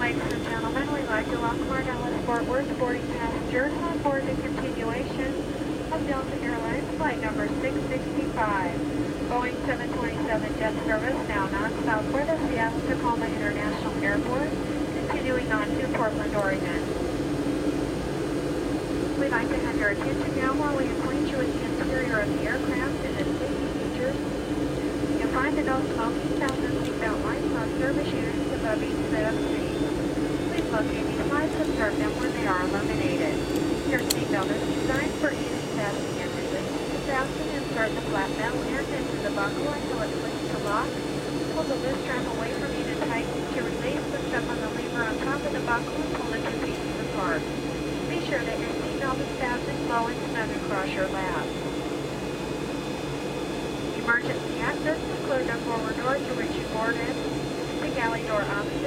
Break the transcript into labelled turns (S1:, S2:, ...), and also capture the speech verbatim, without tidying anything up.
S1: Ladies and gentlemen, we'd like to welcome our Dallas-Fort Worth boarding passengers on board the continuation of Delta Airlines flight number six sixty-five. Boeing seven twenty-seven jet service now non-stop for the Seattle-Tacoma International Airport, continuing on to Portland, Oregon. We'd like to have your attention now while we acquaint you with the interior of the aircraft and its safety features. You'll find the no smoking belts and seatbelt lights on service units above each set of seats. Please locate these lights and observe them when they are illuminated. Your seatbelt is designed for easy fastening and release. To fasten, insert the flat metal end into the buckle until it clicks to lock. Pull the lift strap away from you to tighten. To release, lift up on the lever on top of the buckle and pull the two pieces apart. Be sure that your seatbelt is fastened low and snug across your lap. Emergency access include the forward door to which you boarded, the galley door opposite